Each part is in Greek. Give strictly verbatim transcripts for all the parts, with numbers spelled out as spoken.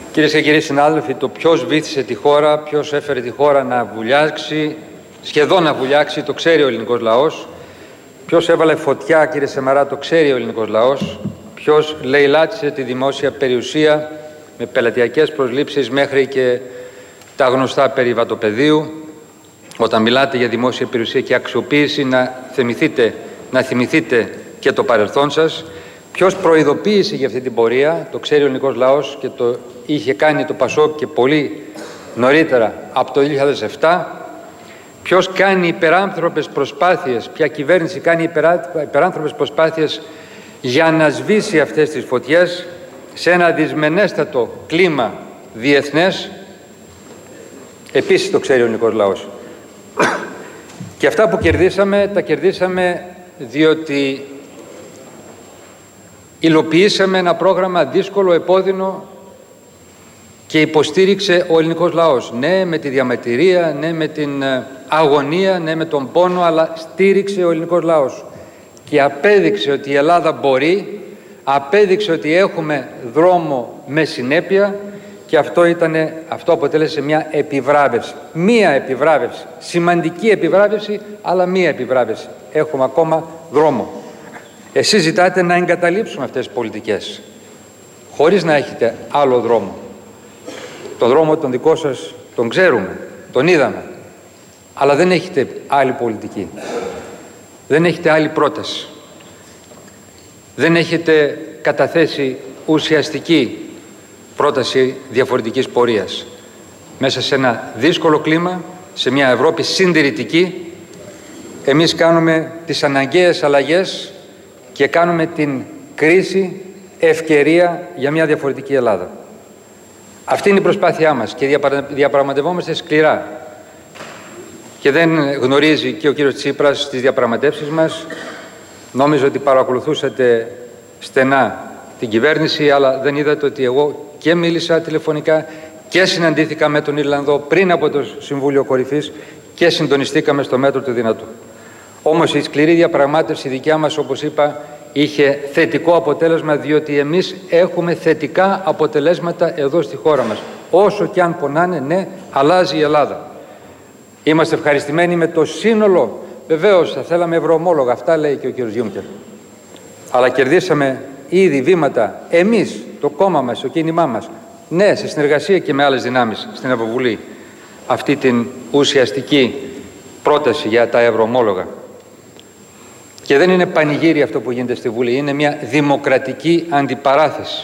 Κυρίες και κύριοι συνάδελφοι, το ποιος βύθισε τη χώρα, ποιος έφερε τη χώρα να βουλιάξει, σχεδόν να βουλιάξει, το ξέρει ο ελληνικός λαός. Ποιος έβαλε φωτιά, κύριε Σαμαρά, το ξέρει ο ελληνικός λαός. Ποιος λαιλάτισε τη δημόσια περιουσία με πελατειακές προσλήψεις μέχρι και τα γνωστά περί βατοπεδίου. Όταν μιλάτε για δημόσια περιουσία και αξιοποίηση, να θυμηθείτε, να θυμηθείτε και το παρελθόν σας. Ποιος προειδοποίησε για αυτή την πορεία, το ξέρει ο ελληνικός λαός και το είχε κάνει το ΠΑΣΟΚ και πολύ νωρίτερα από το δύο χιλιάδες επτά. Ποιος κάνει υπεράνθρωπες προσπάθειες, ποια κυβέρνηση κάνει υπερά, υπεράνθρωπες προσπάθειες για να σβήσει αυτές τις φωτιές σε ένα δυσμενέστατο κλίμα διεθνές. Επίσης το ξέρει ο ελληνικός λαός. Και αυτά που κερδίσαμε, τα κερδίσαμε διότι υλοποιήσαμε ένα πρόγραμμα δύσκολο, επώδυνο και υποστήριξε ο ελληνικός λαός. Ναι, με τη διαμαρτυρία, ναι, με την αγωνία, ναι, με τον πόνο, αλλά στήριξε ο ελληνικός λαός και απέδειξε ότι η Ελλάδα μπορεί, απέδειξε ότι έχουμε δρόμο με συνέπεια και αυτό, ήτανε, αυτό αποτέλεσε μια επιβράβευση. Μία επιβράβευση, σημαντική επιβράβευση, αλλά μία επιβράβευση. Έχουμε ακόμα δρόμο. Εσείς ζητάτε να εγκαταλείψουμε αυτές τις πολιτικές, χωρίς να έχετε άλλο δρόμο. Το δρόμο τον δικό σας τον ξέρουμε, τον είδαμε, αλλά δεν έχετε άλλη πολιτική. Δεν έχετε άλλη πρόταση. Δεν έχετε καταθέσει ουσιαστική πρόταση διαφορετικής πορείας. Μέσα σε ένα δύσκολο κλίμα, σε μια Ευρώπη συντηρητική, εμείς κάνουμε τις αναγκαίες αλλαγές και κάνουμε την κρίση ευκαιρία για μια διαφορετική Ελλάδα. Αυτή είναι η προσπάθειά μας και διαπραγματευόμαστε σκληρά. Και δεν γνωρίζει και ο κύριος Τσίπρας τις διαπραγματεύσεις μας. Νόμιζα ότι παρακολουθούσατε στενά την κυβέρνηση, αλλά δεν είδατε ότι εγώ και μίλησα τηλεφωνικά και συναντήθηκα με τον Ιρλανδό πριν από το Συμβούλιο Κορυφής και συντονιστήκαμε στο μέτρο του δυνατού. Όμως η σκληρή διαπραγμάτευση δικιά μας, όπως είπα, είχε θετικό αποτέλεσμα, διότι εμείς έχουμε θετικά αποτελέσματα εδώ στη χώρα μας. Όσο και αν πονάνε, ναι, αλλάζει η Ελλάδα. Είμαστε ευχαριστημένοι με το σύνολο. Βεβαίως θα θέλαμε ευρωομόλογα, αυτά λέει και ο κ. Γιούνκερ. Αλλά κερδίσαμε ήδη βήματα εμείς, το κόμμα μας, το κίνημά μας, ναι, σε συνεργασία και με άλλες δυνάμεις στην Ευρωβουλή, αυτή την ουσιαστική πρόταση για τα ευρωομόλογα. Και δεν είναι πανηγύρι αυτό που γίνεται στη Βουλή, είναι μια δημοκρατική αντιπαράθεση.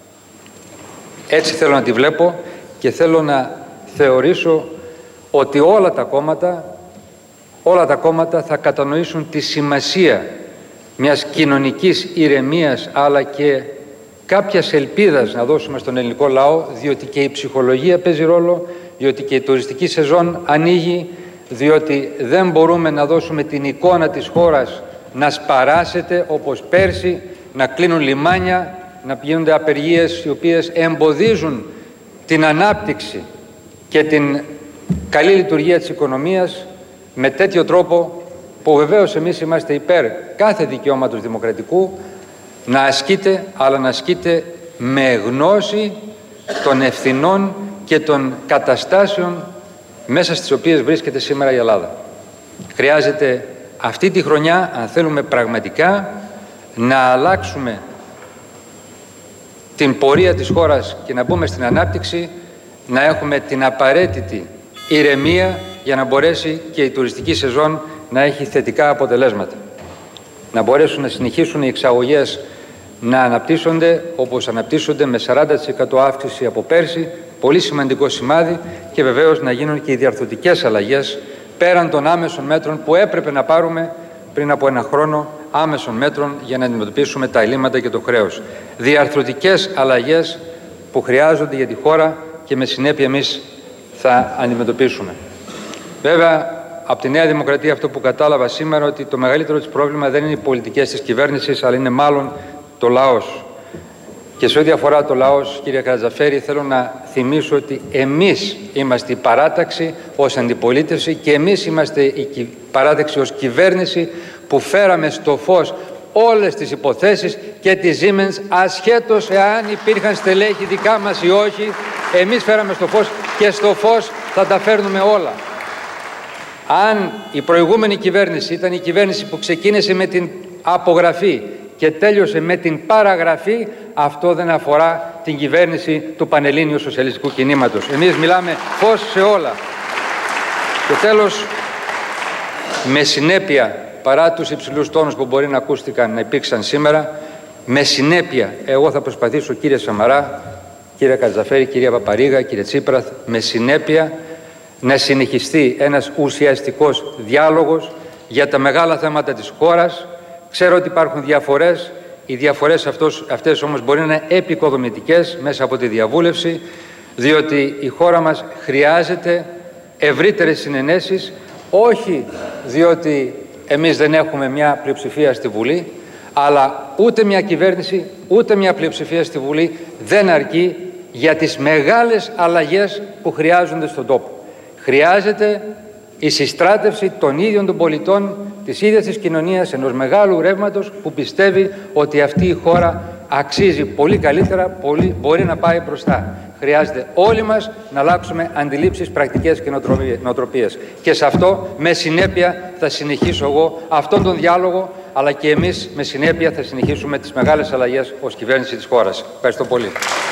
Έτσι θέλω να τη βλέπω και θέλω να θεωρήσω ότι όλα τα κόμματα, όλα τα κόμματα θα κατανοήσουν τη σημασία μιας κοινωνικής ηρεμίας, αλλά και κάποιας ελπίδας να δώσουμε στον ελληνικό λαό, διότι και η ψυχολογία παίζει ρόλο, διότι και η τουριστική σεζόν ανοίγει, διότι δεν μπορούμε να δώσουμε την εικόνα της χώρας να σπαράσεται όπως πέρσι, να κλείνουν λιμάνια, να γίνονται απεργίες οι οποίες εμποδίζουν την ανάπτυξη και την καλή λειτουργία της οικονομίας με τέτοιο τρόπο που βεβαίως εμείς είμαστε υπέρ κάθε δικαιώματος δημοκρατικού να ασκείται, αλλά να ασκείται με γνώση των ευθυνών και των καταστάσεων μέσα στις οποίες βρίσκεται σήμερα η Ελλάδα. Χρειάζεται αυτή τη χρονιά, αν θέλουμε πραγματικά να αλλάξουμε την πορεία της χώρας και να μπούμε στην ανάπτυξη, να έχουμε την απαραίτητη ηρεμία για να μπορέσει και η τουριστική σεζόν να έχει θετικά αποτελέσματα. Να μπορέσουν να συνεχίσουν οι εξαγωγές να αναπτύσσονται όπως αναπτύσσονται, με σαράντα τοις εκατό αύξηση από πέρσι, πολύ σημαντικό σημάδι, και βεβαίως να γίνουν και οι διαρθρωτικές αλλαγές πέραν των άμεσων μέτρων που έπρεπε να πάρουμε πριν από ένα χρόνο, άμεσων μέτρων για να αντιμετωπίσουμε τα ελλείμματα και το χρέος. Διαρθρωτικές αλλαγές που χρειάζονται για τη χώρα και με συνέπεια εμείς θα αντιμετωπίσουμε. Βέβαια, από τη Νέα Δημοκρατία αυτό που κατάλαβα σήμερα, ότι το μεγαλύτερο της πρόβλημα δεν είναι οι πολιτικές της κυβέρνησης, αλλά είναι μάλλον το λαός. Και σε ό,τι αφορά το λαός, κύριε Καρατζαφέρη, θέλω να θυμίσω ότι εμείς είμαστε η παράταξη ως αντιπολίτευση και εμείς είμαστε η παράταξη ως κυβέρνηση που φέραμε στο φως όλες τις υποθέσεις και τη Siemens, ασχέτως εάν υπήρχαν στελέχη δικά μας ή όχι, Εμείς φέραμε στο φως και στο φως θα τα φέρνουμε όλα. Αν η προηγούμενη κυβέρνηση ήταν η κυβέρνηση που ξεκίνησε με την απογραφή και τέλειωσε με την παραγραφή, αυτό δεν αφορά την κυβέρνηση του Πανελλήνιου Σοσιαλιστικού Κινήματος. Εμείς μιλάμε φως σε όλα. Και τέλος, με συνέπεια, παρά τους υψηλούς τόνους που μπορεί να ακούστηκαν, να υπήρξαν σήμερα, με συνέπεια εγώ θα προσπαθήσω, κύριε Σαμαρά, κύριε Κατζαφέρη, κυρία Παπαρίγα, κύριε Τσίπρα, με συνέπεια να συνεχιστεί ένας ουσιαστικός διάλογος για τα μεγάλα θέματα της χώρας. Ξέρω ότι υπάρχουν διαφορές, οι διαφορές αυτός, αυτές όμως μπορεί να είναι επικοδομητικές μέσα από τη διαβούλευση, διότι η χώρα μας χρειάζεται ευρύτερες συνενέσεις, όχι διότι εμείς δεν έχουμε μια πλειοψηφία στη Βουλή, αλλά ούτε μια κυβέρνηση, ούτε μια πλειοψηφία στη Βουλή δεν αρκεί για τις μεγάλες αλλαγές που χρειάζονται στον τόπο. Χρειάζεται η συστράτευση των ίδιων των πολιτών, της ίδιας της κοινωνίας, ενός μεγάλου ρεύματος που πιστεύει ότι αυτή η χώρα αξίζει πολύ καλύτερα, πολύ, μπορεί να πάει μπροστά. Χρειάζεται όλοι μας να αλλάξουμε αντιλήψεις, πρακτικές και νοοτροπίες. Και σε αυτό, με συνέπεια, θα συνεχίσω εγώ αυτόν τον διάλογο, αλλά και εμείς με συνέπεια θα συνεχίσουμε τις μεγάλες αλλαγές ως κυβέρνηση της χώρας. Ευχαριστώ πολύ.